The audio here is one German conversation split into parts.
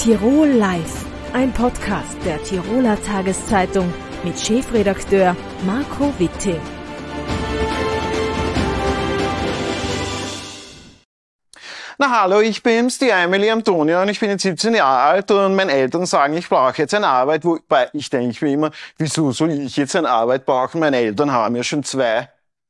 Tirol Live, ein Podcast der Tiroler Tageszeitung mit Chefredakteur Marco Witting. Na hallo, ich bin's, die Emily Antonia, und ich bin jetzt 17 Jahre alt und meine Eltern sagen, ich brauche jetzt eine Arbeit, wobei ich denke mir immer, wieso soll ich jetzt eine Arbeit brauchen? Meine Eltern haben ja schon zwei.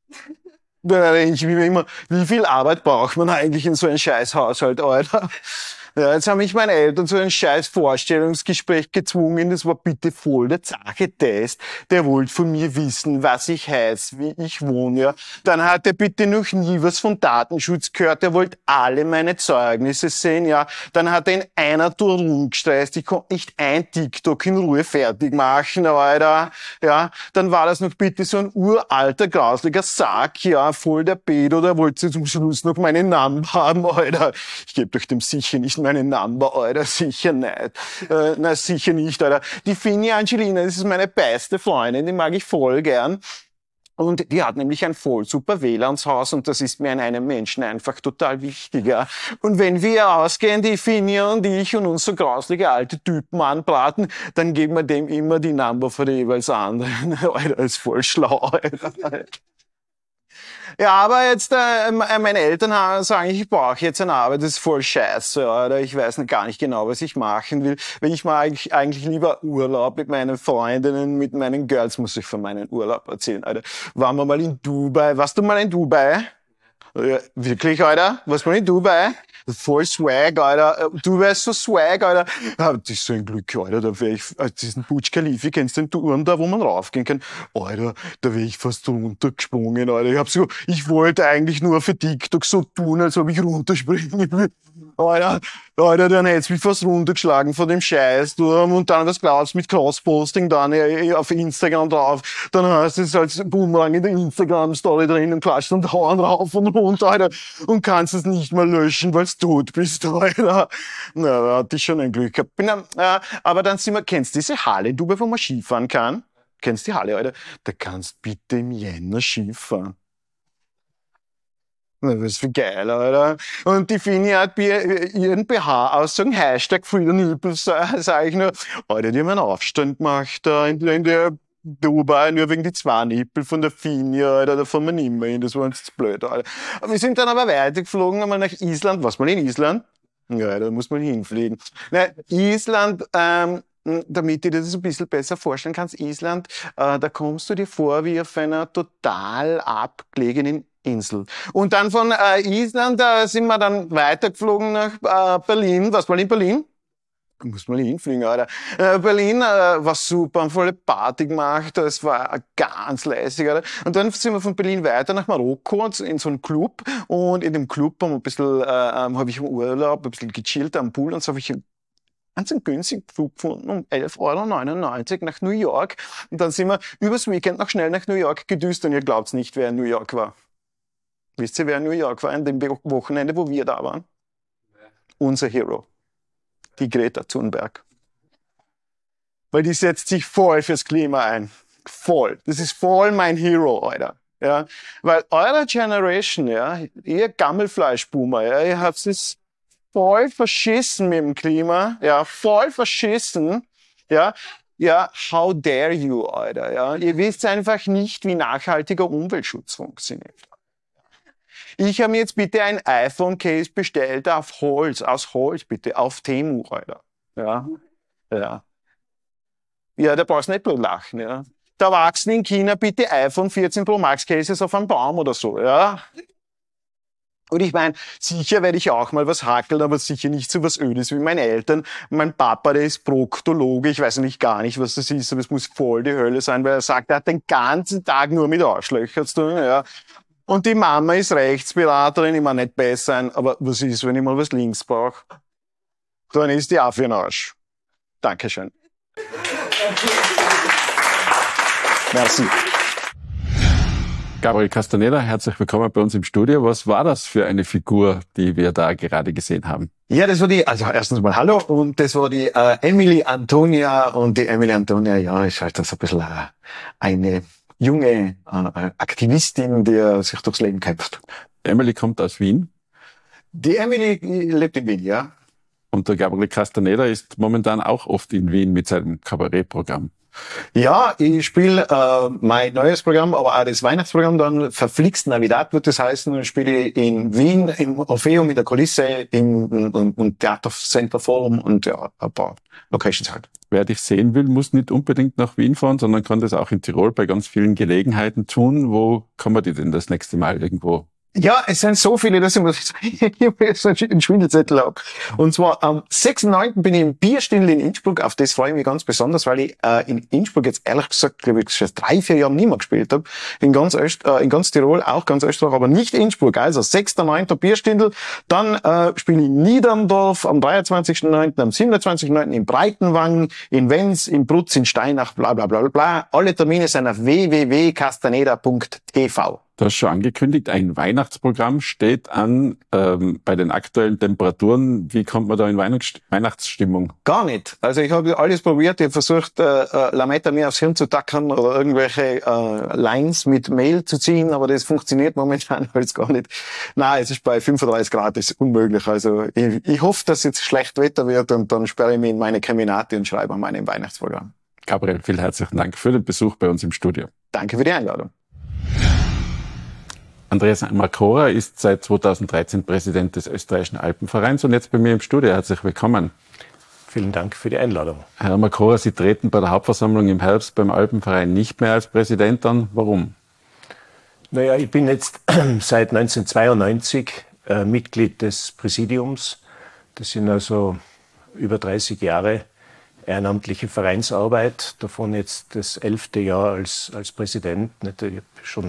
Da denke ich mir immer, wie viel Arbeit braucht man eigentlich in so einem Scheißhaushalt, Alter? Ja, jetzt haben mich meine Eltern zu einem scheiß Vorstellungsgespräch gezwungen. Das war bitte voll der Sache-Test. Der wollte von mir wissen, was ich heiße, wie ich wohne, ja. Dann hat er bitte noch nie was von Datenschutz gehört. Er wollte alle meine Zeugnisse sehen, ja. Dann hat er in einer Tour rumgestreist. Ich konnte nicht ein TikTok in Ruhe fertig machen, Alter. Ja. Dann war das noch bitte so ein uralter, grauslicher Sack, ja. Voll der Pedo. Der wollte zum Schluss noch meinen Namen haben, Alter. Ich gebe doch dem sicher nicht meinen Number, Alter, sicher nicht. Na, sicher nicht, Alter. Die Fini Angelina, das ist meine beste Freundin, die mag ich voll gern. Und die hat nämlich ein voll super WLANshaus und das ist mir an einem Menschen einfach total wichtig, ja. Und wenn wir ausgehen, die Fini und ich und uns so grauslige alte Typen anbraten, dann geben wir dem immer die Number für die jeweils anderen. Alter, ist voll schlau, Alter. Ja, aber jetzt, meine Eltern sagen, ich brauche jetzt eine Arbeit, das ist voll scheiße, oder? Ich weiß gar nicht genau, was ich machen will. Wenn ich mal eigentlich lieber Urlaub mit meinen Freundinnen, mit meinen Girls, muss ich von meinem Urlaub erzählen, Alter. Waren wir mal in Dubai? Warst du mal in Dubai? Ja, wirklich, Alter? Warst du mal in Dubai? Voll Swag, Alter. Du wärst so Swag, Alter. Das ist so ein Glück, Alter. Da wär ich, diesen Burj Khalifa, kennst du den Turm da, wo man raufgehen kann? Alter, da wär ich fast runtergesprungen, Alter. Ich wollte eigentlich nur für TikTok so tun, als ob ich runterspringen will. Alter, dann hätt's mich fast runtergeschlagen von dem Scheißturm und dann was glaubst mit Crossposting dann auf Instagram drauf. Dann hast du es als Boomerang in der Instagram-Story drin und klatscht und hauen rauf und runter, Alter. Und kannst es nicht mal löschen, weil du tot bist, Alter. Na, da hatte ich schon ein Glück gehabt. Aber dann kennst du diese Halle, Dubai, wo man Skifahren kann? Kennst die Halle, Alter? Da kannst bitte im Jänner Skifahren. Das ist viel geil, Alter. Und die Fini hat ihren BH aussagen, Hashtag Free the Nipples, sag ich nur. Alter, die haben einen Aufstand gemacht da in der Dubai, nur wegen die zwei Nippel von der Fini, Alter, da fahren wir nicht mehr hin, das war uns zu blöd, Alter. Wir sind dann aber weitergeflogen, einmal nach Island. Was mal in Island? Ja, da muss man hinfliegen. Na, Island, damit du dir das ein bisschen besser vorstellen kannst, Island, da kommst du dir vor wie auf einer total abgelegenen Insel. Und dann von Island sind wir dann weitergeflogen nach Berlin. Was mal in Berlin? Da muss man hinfliegen, Alter. Berlin war super, haben volle Party gemacht, das war ganz lässig, Alter. Und dann sind wir von Berlin weiter nach Marokko in so einen Club. Und in dem Club haben wir ein bisschen, habe ich im Urlaub ein bisschen gechillt am Pool und so habe ich ganz einen günstigen Flug gefunden um 11,99 € nach New York. Und dann sind wir übers Weekend noch schnell nach New York gedüst und ihr glaubt's nicht, wer in New York war. Wisst ihr, wer in New York war an dem Wochenende, wo wir da waren? Ja. Unser Hero. Die Greta Thunberg. Weil die setzt sich voll fürs Klima ein. Voll. Das ist voll mein Hero, Alter. Ja. Weil eure Generation, ja, ihr Gammelfleischboomer, ja, ihr habt es voll verschissen mit dem Klima, ja, voll verschissen, ja. Ja, how dare you, Alter, ja. Ihr wisst einfach nicht, wie nachhaltiger Umweltschutz funktioniert. Ich habe mir jetzt bitte ein iPhone-Case bestellt auf Holz, aus Holz bitte, auf Temu, Alter. Ja, ja. Ja, da brauchst du nicht bloß lachen, ja. Da wachsen in China bitte iPhone 14 Pro Max Cases auf einem Baum oder so, ja. Und ich meine, sicher werde ich auch mal was hackeln, aber sicher nicht so was Ödes wie meine Eltern. Mein Papa, der ist Proktologe, ich weiß nämlich gar nicht, was das ist, aber es muss voll die Hölle sein, weil er sagt, er hat den ganzen Tag nur mit Arschlöchern zu tun, ja. Und die Mama ist Rechtsberaterin, ich meine nicht besser sein, aber was ist, wenn ich mal was links brauche? Dann ist die auch für den Arsch. Dankeschön. Merci. Gabriel Castaneda, herzlich willkommen bei uns im Studio. Was war das für eine Figur, die wir da gerade gesehen haben? Ja, das war also erstens mal hallo, und das war die Emily Antonia, und die Emily Antonia, ja, ist halt so ein bisschen eine junge Aktivistin, die sich durchs Leben kämpft. Emily kommt aus Wien. Die Emily lebt in Wien, ja. Und der Gabriel Castaneda ist momentan auch oft in Wien mit seinem Kabarettprogramm. Ja, ich spiele mein neues Programm, aber auch das Weihnachtsprogramm, dann verflixt Navidad wird das heißen, und spiele ich in Wien, im Orpheum, in der Kulisse, im Theatercenter Forum und ja, ein paar Locations halt. Wer dich sehen will, muss nicht unbedingt nach Wien fahren, sondern kann das auch in Tirol bei ganz vielen Gelegenheiten tun. Wo kann man die denn das nächste Mal irgendwo? Ja, es sind so viele, dass ich jetzt einen Schwindelzettel habe. Und zwar am 6.9. bin ich im Bierstindl in Innsbruck. Auf das freue ich mich ganz besonders, weil ich in Innsbruck jetzt ehrlich gesagt, glaube ich, schon 3-4 Jahre nicht mehr gespielt habe. In ganz Tirol, auch ganz Österreich, aber nicht Innsbruck. Also 6.9. Bierstindl. Dann spiele ich in Niederndorf am 23.9., am 27.9. in Breitenwang, in Wenz, in Brutz, in Steinach, bla bla bla bla. Alle Termine sind auf www.castaneda.tv. Du hast schon angekündigt, ein Weihnachtsprogramm steht an bei den aktuellen Temperaturen. Wie kommt man da in Weihnachtsstimmung? Gar nicht. Also ich habe alles probiert. Ich habe versucht, Lametta mir aufs Hirn zu tackern oder irgendwelche Lines mit Mehl zu ziehen, aber das funktioniert momentan alles gar nicht. Nein, es ist bei 35 Grad, das ist unmöglich. Also ich hoffe, dass jetzt schlecht Wetter wird und dann sperre ich mich in meine Keminate und schreibe an meinem Weihnachtsprogramm. Gabriel, vielen herzlichen Dank für den Besuch bei uns im Studio. Danke für die Einladung. Andreas Marcora ist seit 2013 Präsident des Österreichischen Alpenvereins und jetzt bei mir im Studio. Herzlich willkommen. Vielen Dank für die Einladung. Herr Marcora, Sie treten bei der Hauptversammlung im Herbst beim Alpenverein nicht mehr als Präsident an. Warum? Naja, ich bin jetzt seit 1992 Mitglied des Präsidiums. Das sind also über 30 Jahre ehrenamtliche Vereinsarbeit, davon jetzt das 11. Jahr als Präsident. Ich habe schon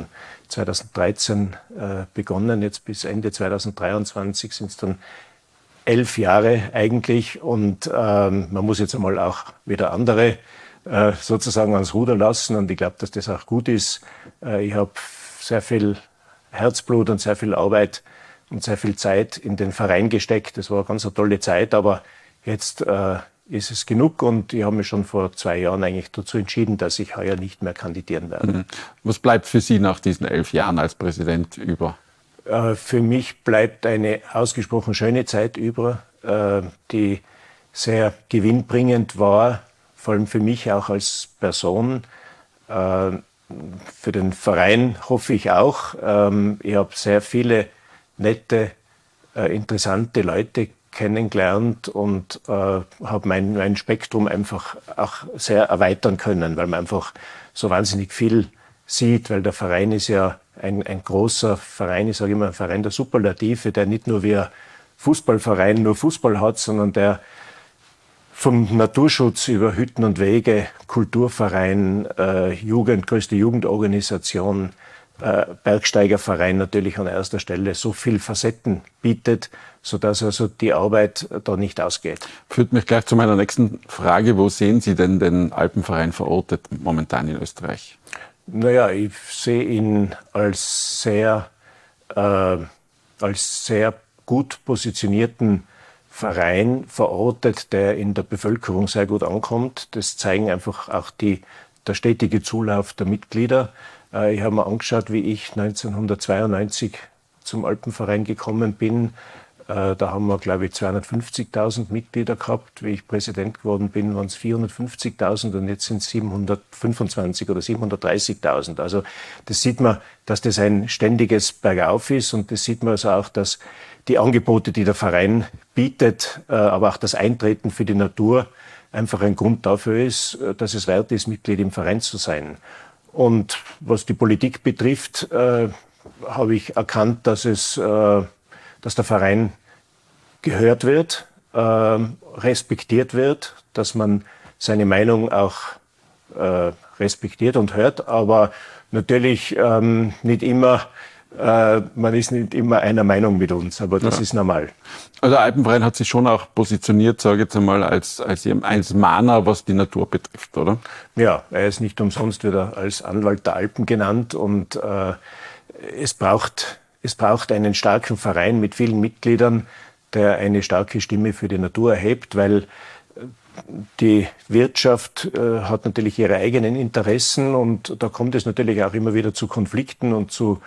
2013 begonnen, jetzt bis Ende 2023 sind es dann 11 Jahre eigentlich und man muss jetzt einmal auch wieder andere sozusagen ans Ruder lassen und ich glaube, dass das auch gut ist. Ich habe sehr viel Herzblut und sehr viel Arbeit und sehr viel Zeit in den Verein gesteckt. Das war eine ganz tolle Zeit, aber jetzt ist es genug und ich habe mich schon vor 2 Jahren eigentlich dazu entschieden, dass ich heuer nicht mehr kandidieren werde. Was bleibt für Sie nach diesen 11 Jahren als Präsident über? Für mich bleibt eine ausgesprochen schöne Zeit über, die sehr gewinnbringend war, vor allem für mich auch als Person. Für den Verein hoffe ich auch. Ich habe sehr viele nette, interessante Leute kennengelernt und habe mein Spektrum einfach auch sehr erweitern können, weil man einfach so wahnsinnig viel sieht, weil der Verein ist ja ein großer Verein, ich sage immer ein Verein der Superlative, der nicht nur wie ein Fußballverein nur Fußball hat, sondern der vom Naturschutz über Hütten und Wege, Kulturverein, größte Jugendorganisation, Bergsteigerverein natürlich an erster Stelle so viel Facetten bietet, sodass also die Arbeit da nicht ausgeht. Führt mich gleich zu meiner nächsten Frage. Wo sehen Sie denn den Alpenverein verortet momentan in Österreich? Naja, ich sehe ihn als sehr gut positionierten Verein verortet, der in der Bevölkerung sehr gut ankommt. Das zeigen einfach auch der stetige Zulauf der Mitglieder. Ich habe mir angeschaut, wie ich 1992 zum Alpenverein gekommen bin. Da haben wir, glaube ich, 250.000 Mitglieder gehabt. Wie ich Präsident geworden bin, waren es 450.000 und jetzt sind es 725.000 oder 730.000. Also das sieht man, dass das ein ständiges Bergauf ist und das sieht man also auch, dass die Angebote, die der Verein bietet, aber auch das Eintreten für die Natur einfach ein Grund dafür ist, dass es wert ist, Mitglied im Verein zu sein. Und was die Politik betrifft, habe ich erkannt, dass der Verein gehört wird, respektiert wird, dass man seine Meinung auch respektiert und hört, aber natürlich nicht immer, man ist nicht immer einer Meinung mit uns, aber das ist normal. Also der Alpenverein hat sich schon auch positioniert, sage ich jetzt einmal, als Mahner, was die Natur betrifft, oder? Ja, er ist nicht umsonst wieder als Anwalt der Alpen genannt und es braucht einen starken Verein mit vielen Mitgliedern, der eine starke Stimme für die Natur erhebt, weil die Wirtschaft hat natürlich ihre eigenen Interessen und da kommt es natürlich auch immer wieder zu Konflikten und zu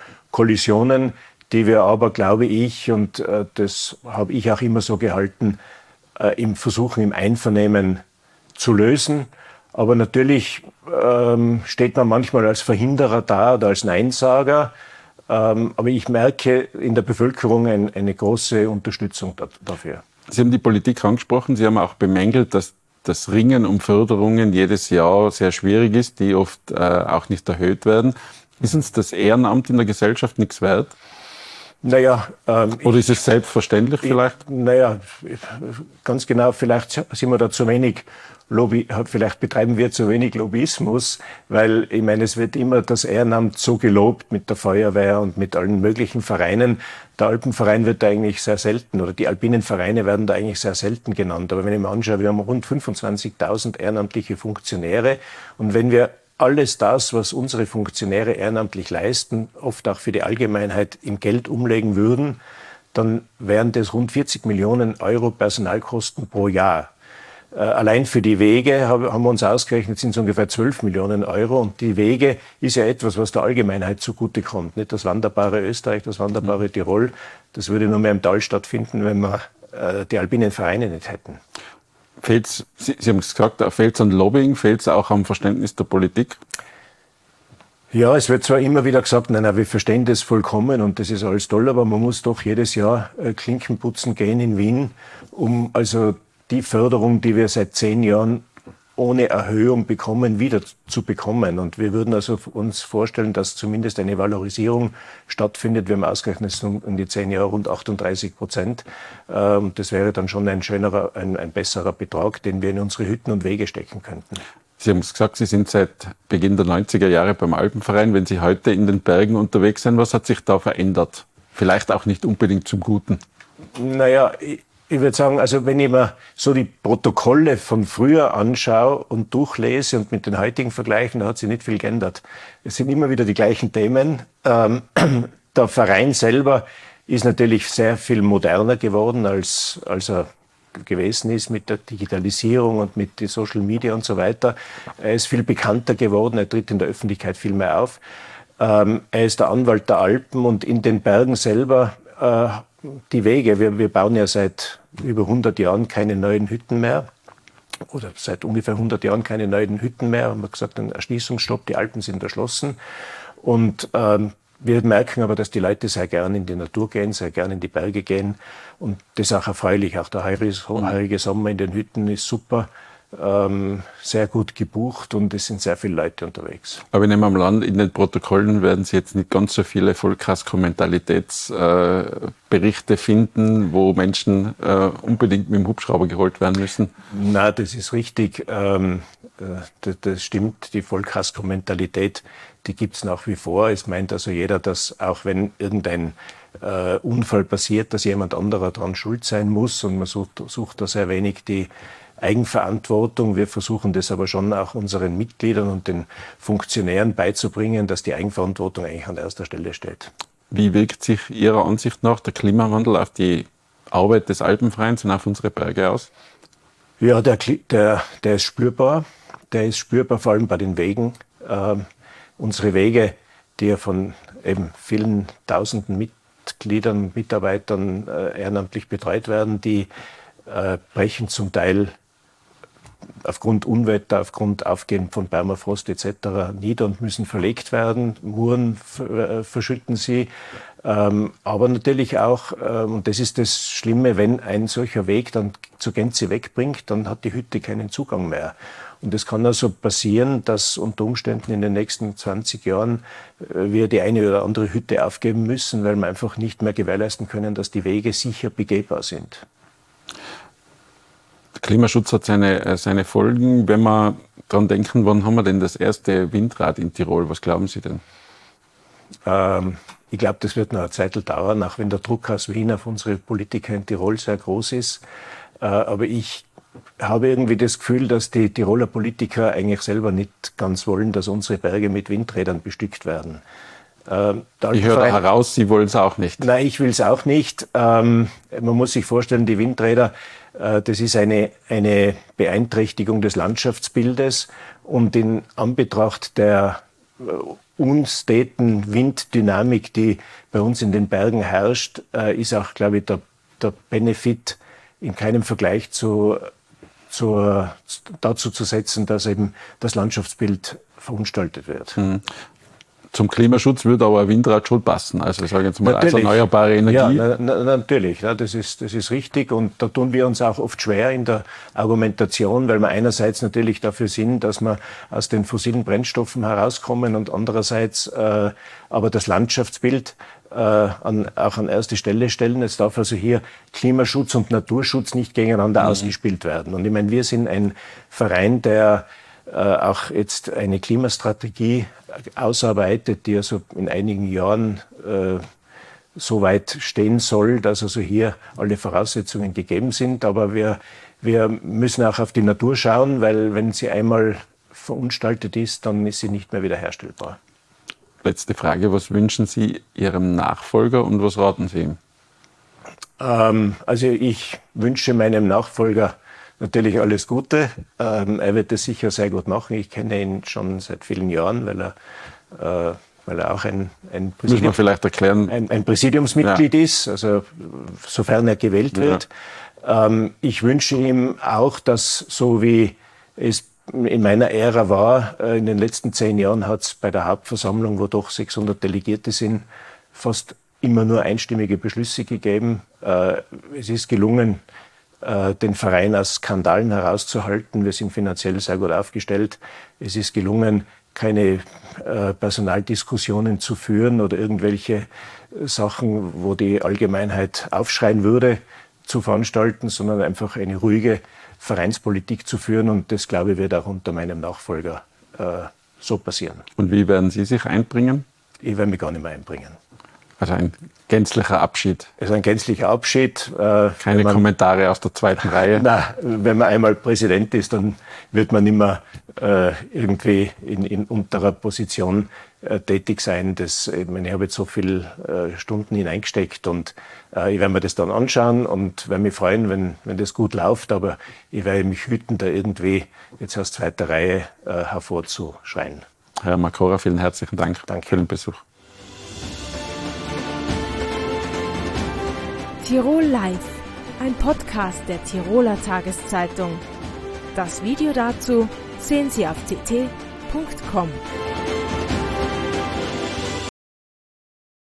Kollisionen, die wir aber, glaube ich, und das habe ich auch immer so gehalten, versuchen im Einvernehmen zu lösen. Aber natürlich steht man manchmal als Verhinderer da oder als Neinsager. Aber ich merke in der Bevölkerung eine große Unterstützung dafür. Sie haben die Politik angesprochen. Sie haben auch bemängelt, dass das Ringen um Förderungen jedes Jahr sehr schwierig ist, die oft auch nicht erhöht werden. Ist uns das Ehrenamt in der Gesellschaft nichts wert? Naja, oder ist es selbstverständlich vielleicht? Naja, ganz genau, vielleicht sind wir da zu wenig vielleicht betreiben wir zu wenig Lobbyismus, weil ich meine, es wird immer das Ehrenamt so gelobt mit der Feuerwehr und mit allen möglichen Vereinen. Der Alpenverein wird da eigentlich sehr selten, oder die alpinen Vereine werden da eigentlich sehr selten genannt. Aber wenn ich mir anschaue, wir haben rund 25.000 ehrenamtliche Funktionäre, und wenn wir alles das, was unsere Funktionäre ehrenamtlich leisten, oft auch für die Allgemeinheit in Geld umlegen würden, dann wären das rund 40 Millionen Euro Personalkosten pro Jahr. Allein für die Wege haben wir uns ausgerechnet, sind es ungefähr 12 Millionen Euro. Und die Wege ist ja etwas, was der Allgemeinheit zugutekommt. Nicht das wanderbare Österreich, das wanderbare Tirol. Das würde nur mehr im Tal stattfinden, wenn wir die alpinen Vereine nicht hätten. Sie haben es gesagt, fehlt es an Lobbying, fehlt es auch am Verständnis der Politik? Ja, es wird zwar immer wieder gesagt, nein, wir verstehen das vollkommen und das ist alles toll, aber man muss doch jedes Jahr Klinken putzen gehen in Wien, um also die Förderung, die wir seit 10 Jahren ohne Erhöhung bekommen, wieder zu bekommen. Und wir würden also uns vorstellen, dass zumindest eine Valorisierung stattfindet. Wir haben ausgerechnet, es sind in die 10 Jahre rund 38%. Das wäre dann schon ein schönerer, ein besserer Betrag, den wir in unsere Hütten und Wege stecken könnten. Sie haben es gesagt, Sie sind seit Beginn der 90er Jahre beim Alpenverein. Wenn Sie heute in den Bergen unterwegs sind, was hat sich da verändert? Vielleicht auch nicht unbedingt zum Guten. Naja, ich würde sagen, also wenn ich mir so die Protokolle von früher anschaue und durchlese und mit den heutigen vergleichen, da hat sich nicht viel geändert. Es sind immer wieder die gleichen Themen. Der Verein selber ist natürlich sehr viel moderner geworden, als er gewesen ist mit der Digitalisierung und mit den Social Media und so weiter. Er ist viel bekannter geworden, er tritt in der Öffentlichkeit viel mehr auf. Er ist der Anwalt der Alpen und in den Bergen selber die Wege. Wir bauen ja seit über 100 Jahren keine neuen Hütten mehr. Oder seit ungefähr 100 Jahren keine neuen Hütten mehr. Haben wir gesagt, ein Erschließungsstopp, die Alpen sind erschlossen. Und wir merken aber, dass die Leute sehr gern in die Natur gehen, sehr gern in die Berge gehen. Und das ist auch erfreulich. Auch der heurige Sommer in den Hütten ist super. Sehr gut gebucht und es sind sehr viele Leute unterwegs. Aber in einem Land, in den Protokollen werden Sie jetzt nicht ganz so viele Vollkasko-Mentalitätsberichte finden, wo Menschen unbedingt mit dem Hubschrauber geholt werden müssen. Na, das ist richtig. Das stimmt. Die Vollkasko-Mentalität, die gibt's nach wie vor. Es meint also jeder, dass auch wenn irgendein Unfall passiert, dass jemand anderer daran schuld sein muss, und man sucht da sehr wenig die Eigenverantwortung. Wir versuchen das aber schon auch unseren Mitgliedern und den Funktionären beizubringen, dass die Eigenverantwortung eigentlich an erster Stelle steht. Wie wirkt sich Ihrer Ansicht nach der Klimawandel auf die Arbeit des Alpenvereins und auf unsere Berge aus? Ja, der ist spürbar. Der ist spürbar vor allem bei den Wegen. Unsere Wege, die ja von eben vielen tausenden Mitgliedern, Mitarbeitern ehrenamtlich betreut werden, die brechen zum Teil aufgrund Unwetter, aufgrund Aufgehen von Permafrost etc. nieder und müssen verlegt werden. Muren verschütten sie. Aber natürlich auch, und das ist das Schlimme, wenn ein solcher Weg dann zur Gänze wegbringt, dann hat die Hütte keinen Zugang mehr. Und es kann also passieren, dass unter Umständen in den nächsten 20 Jahren wir die eine oder andere Hütte aufgeben müssen, weil wir einfach nicht mehr gewährleisten können, dass die Wege sicher begehbar sind. Der Klimaschutz hat seine Folgen. Wenn wir daran denken, wann haben wir denn das erste Windrad in Tirol? Was glauben Sie denn? Ich glaube, das wird noch eine Zeit dauern, auch wenn der Druck aus Wien auf unsere Politiker in Tirol sehr groß ist. Aber ich habe irgendwie das Gefühl, dass die Tiroler Politiker eigentlich selber nicht ganz wollen, dass unsere Berge mit Windrädern bestückt werden. Ich höre heraus, Sie wollen es auch nicht. Nein, ich will es auch nicht. Man muss sich vorstellen, die Windräder, das ist eine Beeinträchtigung des Landschaftsbildes. Und in Anbetracht der unsteten Winddynamik, die bei uns in den Bergen herrscht, ist auch, glaube ich, der Benefit in keinem Vergleich dazu zu setzen, dass eben das Landschaftsbild verunstaltet wird. Zum Klimaschutz würde aber Windrad schon passen. Also ich sage jetzt mal, als erneuerbare Energie. Ja, natürlich. Ja, das ist richtig. Und da tun wir uns auch oft schwer in der Argumentation, weil wir einerseits natürlich dafür sind, dass wir aus den fossilen Brennstoffen herauskommen und andererseits aber das Landschaftsbild auch an erste Stelle stellen. Es darf also hier Klimaschutz und Naturschutz nicht gegeneinander ausgespielt werden. Und ich meine, wir sind ein Verein, der auch jetzt eine Klimastrategie ausarbeitet, die also in einigen Jahren so weit stehen soll, dass also hier alle Voraussetzungen gegeben sind. Aber wir müssen auch auf die Natur schauen, weil wenn sie einmal verunstaltet ist, dann ist sie nicht mehr wiederherstellbar. Letzte Frage, was wünschen Sie Ihrem Nachfolger und was raten Sie ihm? Also ich wünsche meinem Nachfolger natürlich alles Gute. Er wird es sicher sehr gut machen. Ich kenne ihn schon seit vielen Jahren, weil er auch ein Präsidiumsmitglied ist, also sofern er gewählt wird. Ich wünsche ihm auch, dass so wie es in meiner Ära war, in den letzten 10 Jahren hat es bei der Hauptversammlung, wo doch 600 Delegierte sind, fast immer nur einstimmige Beschlüsse gegeben. Es ist gelungen, den Verein aus Skandalen herauszuhalten. Wir sind finanziell sehr gut aufgestellt. Es ist gelungen, keine Personaldiskussionen zu führen oder irgendwelche Sachen, wo die Allgemeinheit aufschreien würde, zu veranstalten, sondern einfach eine ruhige Vereinspolitik zu führen. Und das, glaube ich, wird auch unter meinem Nachfolger so passieren. Und wie werden Sie sich einbringen? Ich werde mich gar nicht mehr einbringen. Also ein gänzlicher Abschied. Es ist ein gänzlicher Abschied. Keine Kommentare aus der zweiten Reihe. Nein, wenn man einmal Präsident ist, dann wird man nicht mehr irgendwie in unterer Position tätig sein. Ich habe jetzt so viele Stunden hineingesteckt und ich werde mir das dann anschauen und werde mich freuen, wenn das gut läuft. Aber ich werde mich hüten, da irgendwie jetzt aus zweiter Reihe hervorzuschreien. Herr Makora, vielen herzlichen Dank für den Besuch. Tirol Live, ein Podcast der Tiroler Tageszeitung. Das Video dazu sehen Sie auf ct.com.